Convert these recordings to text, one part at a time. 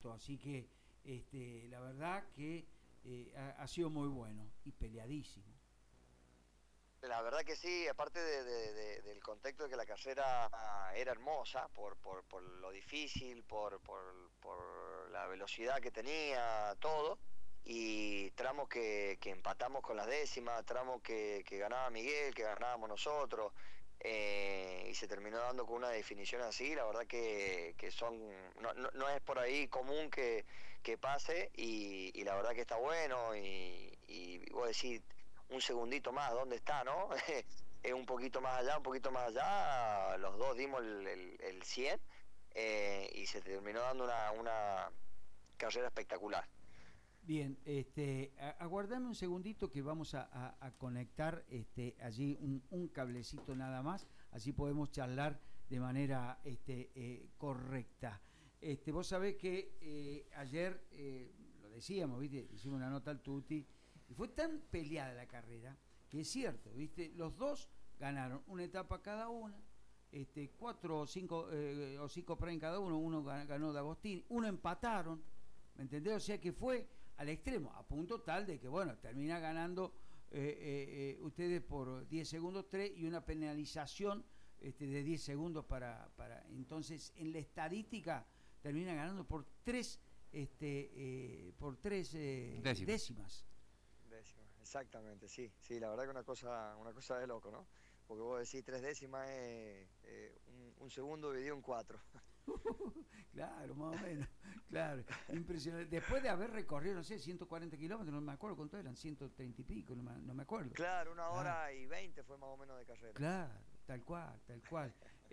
piloto, así que la verdad que ha sido muy bueno y peleadísimo. La verdad que sí, aparte del contexto de que la carrera era hermosa, por lo difícil, por la velocidad que tenía, todo, y tramos que empatamos con las décimas, tramos que ganaba Miguel, que ganábamos nosotros, y se terminó dando con una definición así, la verdad que no es por ahí común que pase, y la verdad que está bueno, y vos decís, un segundito más, ¿dónde está, no? Es un poquito más allá, un poquito más allá, los dos dimos el 100, y se terminó dando una carrera espectacular. Bien, aguardame un segundito que vamos a conectar allí un cablecito nada más, así podemos charlar de manera correcta. Vos sabés que ayer, lo decíamos, ¿viste? Hicimos una nota al Tuti, y fue tan peleada la carrera, que es cierto, ¿viste? Los dos ganaron una etapa cada una, cuatro o cinco pre en cada uno ganó D'Agostini, uno empataron, ¿me entendés? O sea que fue al extremo, a punto tal de que, bueno, termina ganando ustedes por 10 segundos 3 y una penalización de 10 segundos entonces en la estadística termina ganando por 3 décimas. Exactamente, sí, sí, la verdad que una cosa de loco, ¿no? Porque vos decís 3 décimas es un segundo dividido en cuatro. Claro, más o menos, claro, impresionante. Después de haber recorrido, no sé, 140 kilómetros, no me acuerdo cuánto eran, 130 y pico, no me acuerdo. Claro, una Claro, hora y 20 fue más o menos de carrera. claro, tal cual, tal cual.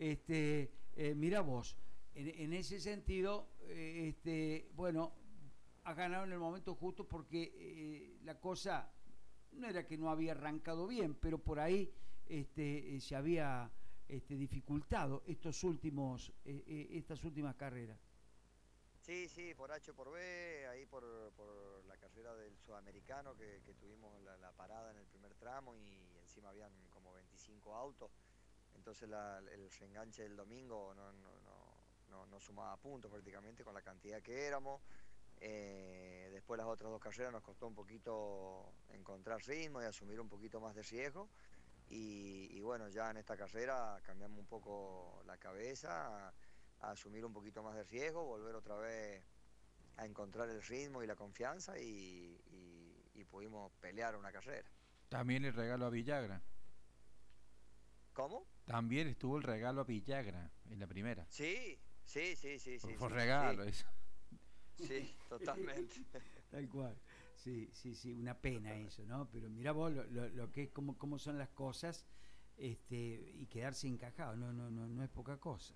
Mira vos, en ese sentido, bueno, ha ganado en el momento justo porque la cosa no era que no había arrancado bien, pero por ahí se había dificultado estas últimas carreras. Sí, sí, por H por B, ahí por la carrera del sudamericano que tuvimos la parada en el primer tramo y encima habían como 25 autos, entonces el reenganche del domingo no sumaba puntos prácticamente con la cantidad que éramos. Después las otras dos carreras nos costó un poquito encontrar ritmo y asumir un poquito más de riesgo. Y bueno, ya en esta carrera cambiamos un poco la cabeza a asumir un poquito más de riesgo, volver otra vez a encontrar el ritmo y la confianza y pudimos pelear una carrera. También el regalo a Villagra. ¿Cómo? También estuvo el regalo a Villagra en la primera. Sí, sí, sí, sí, sí, Fue sí, regalo sí, eso. sí, totalmente. Tal cual. Sí, sí, sí, una pena eso, ¿no? Pero mira vos lo que es, cómo son las cosas, y quedarse encajado, no es poca cosa.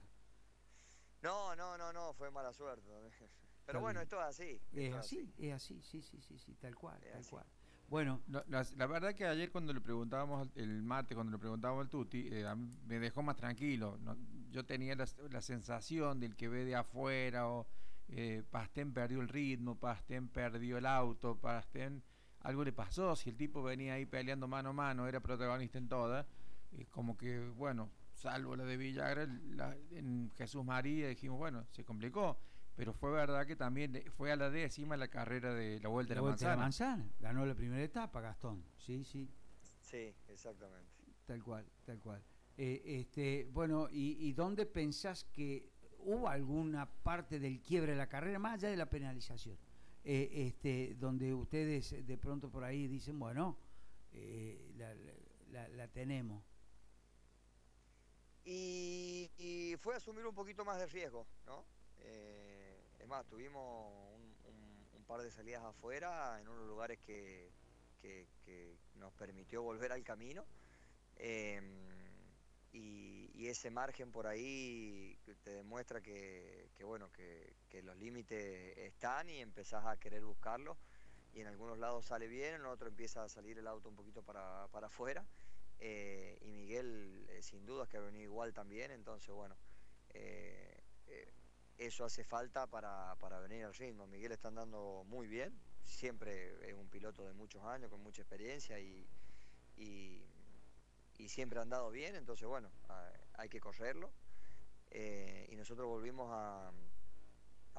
No, no, no, no, fue mala suerte también. Está Pero bueno, bien. esto es así, esto es así, Es así, sí, sí, sí, sí, tal cual, es tal así. cual. Bueno, La verdad que ayer cuando le preguntábamos, el martes cuando le preguntábamos al Tuti, a mí me dejó más tranquilo. ¿No? Yo tenía la sensación del que ve de afuera, o Pastén perdió el ritmo, Pastén perdió el auto, Pastén algo le pasó, si el tipo venía ahí peleando mano a mano, era protagonista en todas, como que, bueno, salvo la de Villagra, en Jesús María dijimos, bueno, se complicó, pero fue verdad que también fue a la décima la carrera de la Vuelta de la la Vuelta de la Manzana. Manzana, ganó la primera etapa Gastón, sí, sí, Sí, exactamente. tal cual, tal cual. Bueno, ¿y dónde pensás que hubo alguna parte del quiebre de la carrera, más allá de la penalización? Donde ustedes de pronto por ahí dicen, bueno, la tenemos. Y fue asumir un poquito más de riesgo, ¿no? Es más, tuvimos un par de salidas afuera en unos lugares que nos permitió volver al camino. Y ese margen por ahí que te demuestra bueno, que los límites están y empezás a querer buscarlos. Y en algunos lados sale bien, en otros empieza a salir el auto un poquito para afuera. Y Miguel, sin dudas que ha venido igual también, entonces bueno, eh, eh, eso hace falta para venir al ritmo. Miguel está andando muy bien, siempre es un piloto de muchos años, con mucha experiencia y, y siempre ha andado bien, entonces bueno, hay que correrlo. Y nosotros volvimos a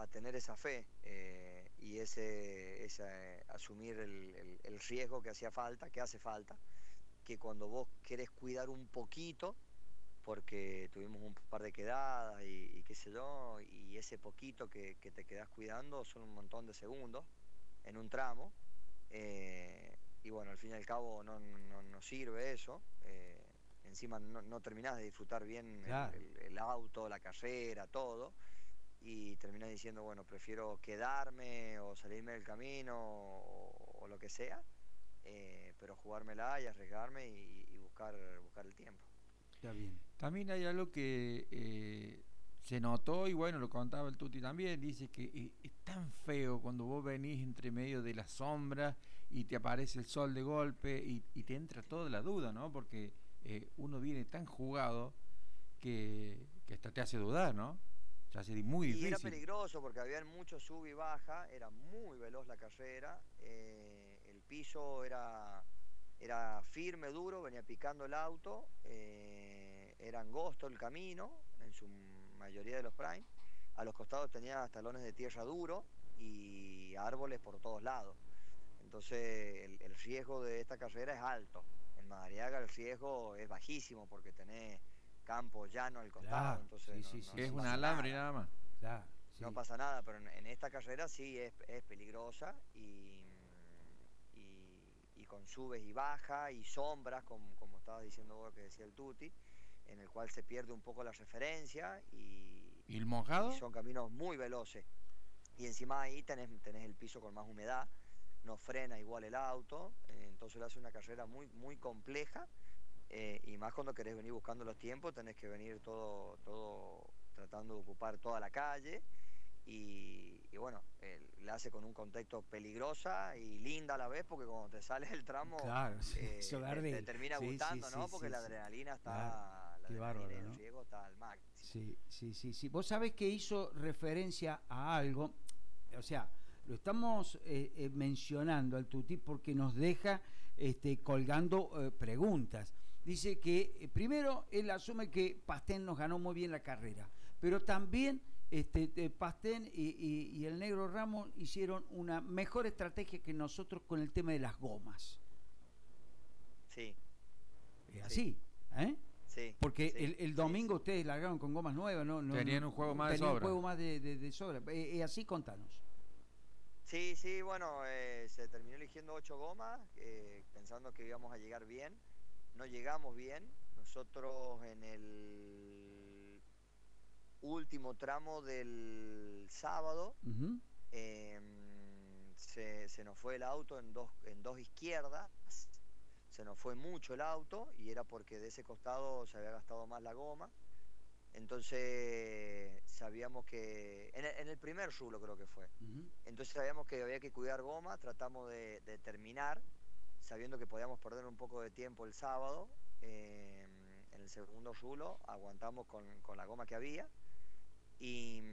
a tener esa fe y asumir el riesgo que hacía falta, que hace falta, que cuando vos querés cuidar un poquito, porque tuvimos un par de quedadas y qué sé yo, y ese poquito que te quedás cuidando son un montón de segundos en un tramo, y bueno, al fin y al cabo no sirve eso, encima no terminás de disfrutar bien Claro. el auto, la carrera, todo, y terminás diciendo, bueno, prefiero quedarme o salirme del camino o lo que sea, pero jugármela y arriesgarme y buscar el tiempo. Está bien. También hay algo que se notó, y bueno, lo contaba el Tuti también, dice que es tan feo cuando vos venís entre medio de la sombra y te aparece el sol de golpe y te entra toda la duda, ¿no? Porque uno viene tan jugado que hasta te hace dudar, ¿no? Se hace muy Y difícil. era peligroso porque había mucho sub y baja, era muy veloz la carrera, el piso era firme, duro, venía picando el auto, era angosto el camino, en su mayoría de los prime, a los costados tenía talones de tierra duro y árboles por todos lados. Entonces el riesgo de esta carrera es alto. En Madariaga el riesgo es bajísimo porque tenés campo llano al costado, Claro, entonces sí, no, sí, no, sí, Es no sí, un sí. pasa alambre nada. nada más. Claro, sí. No pasa nada, pero en esta carrera sí es peligrosa y con subes y bajas y sombras, como estabas diciendo vos, que decía el Tuti, en el cual se pierde un poco la referencia ¿Y el y mojado? son caminos muy veloces. Y encima ahí tenés el piso con más humedad, no frena igual el auto, entonces lo hace una carrera muy compleja, y más cuando querés venir buscando los tiempos, tenés que venir todo tratando de ocupar toda la calle. Y bueno, la hace con un contexto peligrosa y linda a la vez, porque cuando te sales el tramo Claro, sí, te Solardel. termina Sí, sí, gustando, sí, ¿no? Porque sí, la sí. adrenalina Claro. la Qué adrenalina y bárbaro, el ¿no? riesgo está al máximo. Sí, sí, sí, sí. Vos sabés que hizo referencia a algo, o sea, lo estamos mencionando al Tuti porque nos deja colgando preguntas. Dice que primero él asume que Pastén nos ganó muy bien la carrera, pero también Pastén y el Negro Ramos hicieron una mejor estrategia que nosotros con el tema de las gomas. Sí, Es sí, así, ¿eh? sí, Porque sí, el sí, domingo sí. ustedes largaron con gomas nuevas, Tenían un juego más de tenían un sobra. juego más de sobra. Así contanos. Sí, sí, bueno, se terminó eligiendo 8 gomas, pensando que íbamos a llegar bien. No llegamos bien. Nosotros en el último tramo del sábado Uh-huh. se nos fue el auto en dos izquierdas, se nos fue mucho el auto y era porque de ese costado se había gastado más la goma. Entonces sabíamos que, en el primer rulo creo que fue, Uh-huh. entonces sabíamos que había que cuidar goma, tratamos de terminar, sabiendo que podíamos perder un poco de tiempo el sábado. En el segundo rulo aguantamos con la goma que había y,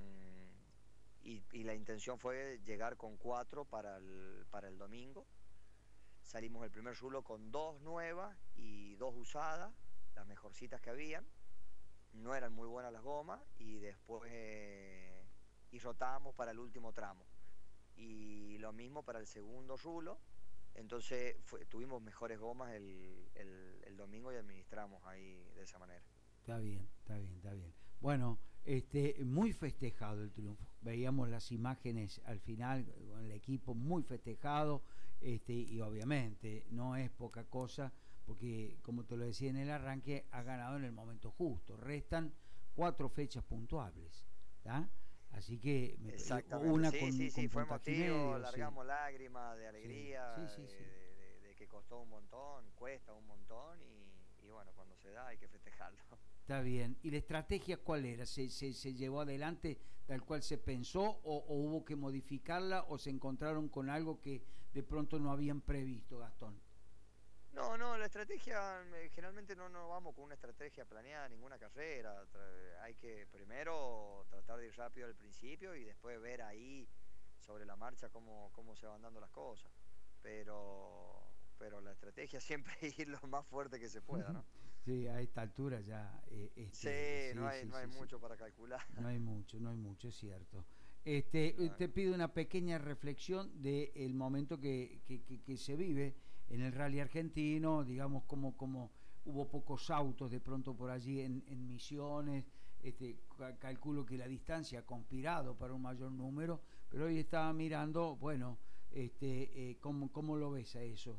y la intención fue llegar con 4 para el domingo. Salimos el primer rulo con 2 nuevas y 2 usadas, las mejorcitas que habían. No eran muy buenas las gomas y después y rotábamos para el último tramo. Y lo mismo para el segundo rulo. Entonces tuvimos mejores gomas el domingo y administramos ahí de esa manera. Está bien, está bien, está bien. Bueno, muy festejado el triunfo. Veíamos las imágenes al final con el equipo muy festejado, y obviamente no es poca cosa porque, como te lo decía en el arranque, ha ganado en el momento justo. Restan 4 fechas puntuables, ¿tá? Así que Exactamente, una sí, sí, sí, con fue puntaje y emotivo, medio, sí. largamos lágrimas de Sí, alegría, sí, sí, sí. de que costó un montón, cuesta un montón y bueno, cuando se da hay que festejarlo. Está bien. ¿Y la estrategia cuál era? ¿Se llevó adelante tal cual se pensó o hubo que modificarla o se encontraron con algo que de pronto no habían previsto, Gastón? No, la estrategia, generalmente no vamos con una estrategia planeada, ninguna carrera. Hay que primero tratar de ir rápido al principio y después ver ahí sobre la marcha cómo se van dando las cosas. Pero la estrategia siempre es ir lo más fuerte que se pueda, ¿no? Sí, a esta altura ya, Sí, sí, no hay sí, sí. mucho para calcular. No hay mucho, es cierto. Te pido una pequeña reflexión del momento que se vive en el rally argentino, digamos, como hubo pocos autos de pronto por allí en Misiones. Calculo que la distancia ha conspirado para un mayor número, pero hoy estaba mirando, bueno, ¿cómo lo ves a eso?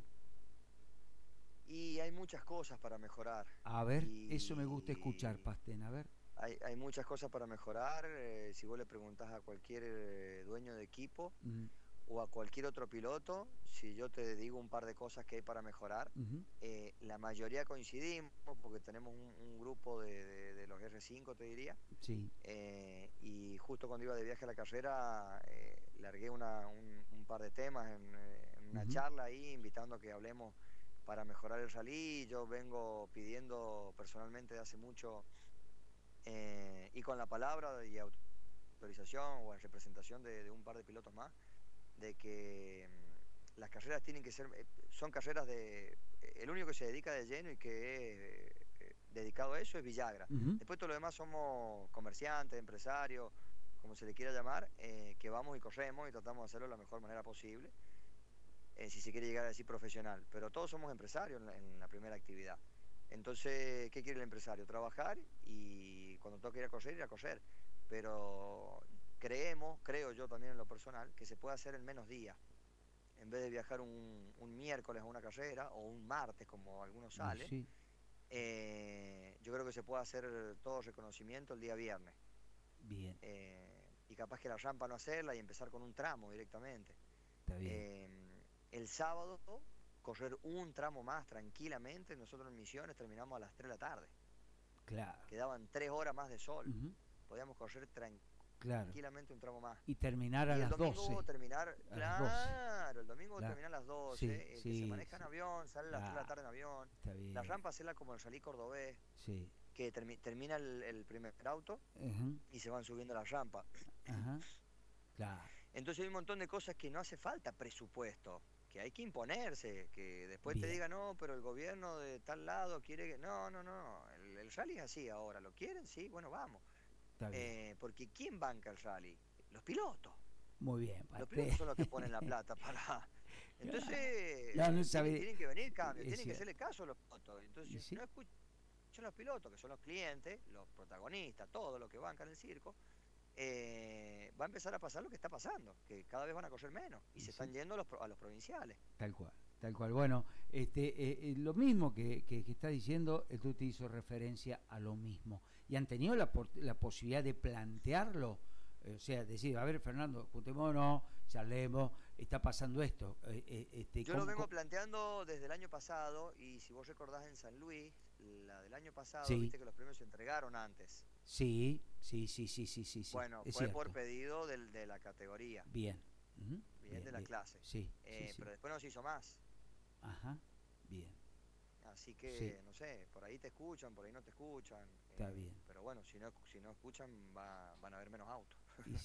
Y hay muchas cosas para mejorar. A ver, eso me gusta escuchar, Pastén, a ver. Hay muchas cosas para mejorar. Si vos le preguntás a cualquier dueño de equipo o a cualquier otro piloto, si yo te digo un par de cosas que hay para mejorar, la mayoría coincidimos porque tenemos un grupo de los R5, te diría. Sí. Y justo cuando iba de viaje a la carrera, largué un par de temas en una charla ahí, invitando a que hablemos para mejorar el rally. Yo vengo pidiendo personalmente de hace mucho, y con la palabra y autorización o en representación de un par de pilotos más, de que las carreras tienen que ser, son carreras el único que se dedica de lleno y que es dedicado a eso es Villagra. Después todo lo demás somos comerciantes, empresarios, como se le quiera llamar, que vamos y corremos y tratamos de hacerlo de la mejor manera posible, si se quiere llegar a decir profesional, pero todos somos empresarios en la primera actividad. Entonces, ¿qué quiere el empresario? Trabajar, y cuando toca ir a correr, pero creo yo también en lo personal, que se puede hacer en menos días. En vez de viajar un miércoles a una carrera o un martes, como algunos salen, Sí. Yo creo que se puede hacer todo reconocimiento el día viernes. Bien. Y capaz que la rampa no hacerla y empezar con un tramo directamente. Está bien. El sábado correr un tramo más tranquilamente. Nosotros en Misiones terminamos a las 3 de la tarde. Claro. Quedaban 3 horas más de sol. Podíamos correr tranquilamente un tramo más. Y terminar a las 12. El domingo terminar, el domingo claro. terminar a las 12. Sí, el que se maneja en avión, sale a las 3 de la tarde en avión. Está bien. La rampa hacerla como el Rally Cordobés. Sí. Que termina el primer auto y se van subiendo la rampa. Claro. Entonces hay un montón de cosas que no hace falta presupuesto, que hay que imponerse, que después te diga, no, pero el gobierno de tal lado quiere que... No, el rally es así ahora, ¿lo quieren? Sí, bueno, vamos. Porque ¿quién banca el rally? Los pilotos. Muy bien. Los pilotos son los que ponen la plata para... Entonces, tienen que venir cambios, tienen que hacerle caso a los pilotos. Entonces, si no escuchan los pilotos, que son los clientes, los protagonistas, todo lo que bancan el circo, va a empezar a pasar lo que está pasando, que cada vez van a correr menos y se están yendo a los provinciales. Tal cual. Bueno, lo mismo que está diciendo, el Tuti hizo referencia a lo mismo. Y han tenido la posibilidad de plantearlo, o sea, decir, a ver, Fernando, juntémonos, charlemos, está pasando esto. Yo lo vengo planteando desde el año pasado, y si vos recordás en San Luis, la del año pasado, viste que los premios se entregaron antes. Sí. Bueno, fue cierto. Por pedido de la categoría. Bien. Bien, de la clase. Sí. Pero después no se hizo más. Bien. Así que, no sé, por ahí te escuchan, por ahí no te escuchan. Está bien. Pero bueno, si no escuchan, van a haber menos autos.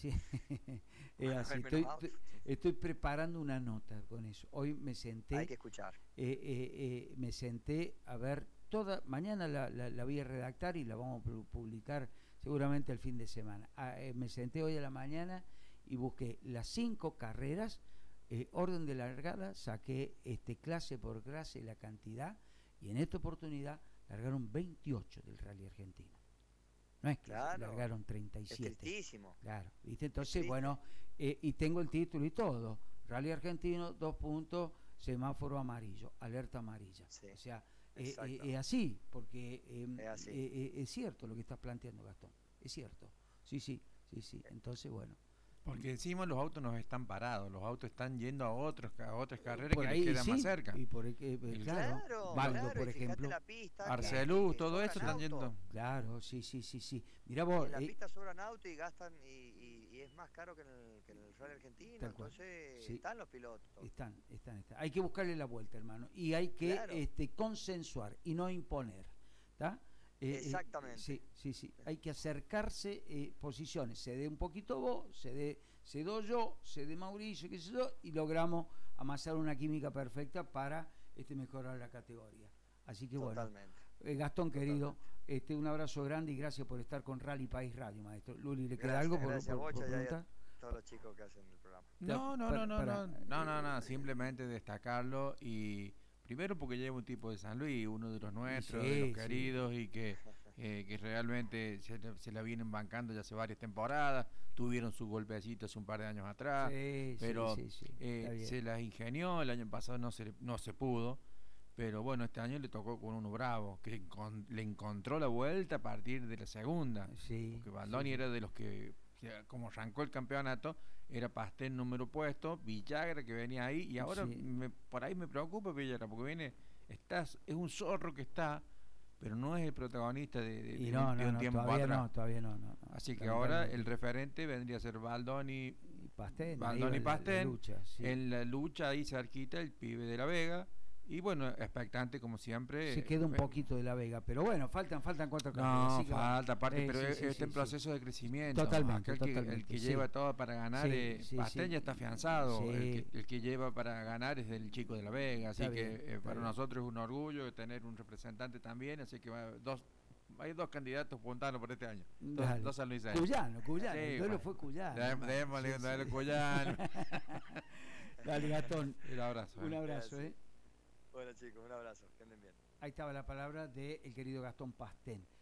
Así. Estoy preparando una nota con eso. Hoy me senté. Hay que escuchar. Me senté a ver mañana la voy a redactar y la vamos a publicar seguramente el fin de semana. Me senté hoy a la mañana y busqué las 5 carreras, orden de largada, saqué clase por clase la cantidad, y en esta oportunidad largaron 28 del rally argentino. No es que largaron 37. Es tristísimo. Claro, ¿viste? Entonces, bueno, y tengo el título y todo. Rally argentino, 2 puntos, semáforo amarillo, alerta amarilla. Sí. O sea, es así, porque es cierto lo que estás planteando, Gastón. Es cierto. Sí. Entonces, bueno. Porque encima los autos no están parados, los autos están yendo a otras carreras por que ahí, les quedan más cerca. Y por claro, Baldo, por ejemplo. Arcelú, todo eso están yendo. Claro, sí. Mirá vos. En la pista sobran autos y gastan, y es más caro que en el rally argentino. Entonces, están los pilotos. Están. Hay que buscarle la vuelta, hermano. Y hay que consensuar y no imponer. ¿Está? Exactamente. Sí. Hay que acercarse posiciones. Se dé un poquito vos, se do yo, se dé Mauricio, qué sé yo, y logramos amasar una química perfecta para mejorar la categoría. Así que Totalmente. Bueno, Gastón querido, un abrazo grande y gracias por estar con Rally País Radio, maestro. Luli, ¿le queda gracias, algo por Bocha, preguntar? todos los chicos que hacen el programa. No, simplemente destacarlo y primero porque lleva un tipo de San Luis, uno de los nuestros, de los queridos y que realmente se la vienen bancando ya hace varias temporadas, tuvieron su golpecito hace un par de años atrás, pero se las ingenió, el año pasado no se pudo, pero bueno, este año le tocó con uno bravo, que le encontró la vuelta a partir de la segunda, porque Baldoni era de los que, como arrancó el campeonato, era Pastén número puesto, Villagra que venía ahí, y ahora por ahí me preocupa Villagra, porque es un zorro que está, pero no es el protagonista de un tiempo atrás. Todavía no. Así que ahora el referente vendría a ser Baldoni y Pastén. En la lucha ahí cerquita, el pibe de La Vega. Y bueno, expectante como siempre. Se queda un poquito de La Vega, pero bueno, faltan 4 carreras. No, falta aparte, pero está en proceso de crecimiento. Totalmente. El que lleva todo para ganar, Pastén ya está afianzado. El que lleva para ganar es el chico de La Vega, así que para nosotros es un orgullo tener un representante también, así que hay 2 candidatos puntanos por este año. Dos sanluiseños. Cuyano. El duelo fue Cuyano. Démosle un duelo Cuyano. Dale, Gastón. Un abrazo. Un abrazo, Bueno chicos, un abrazo, que anden bien. Ahí estaba la palabra del querido Gastón Pastén.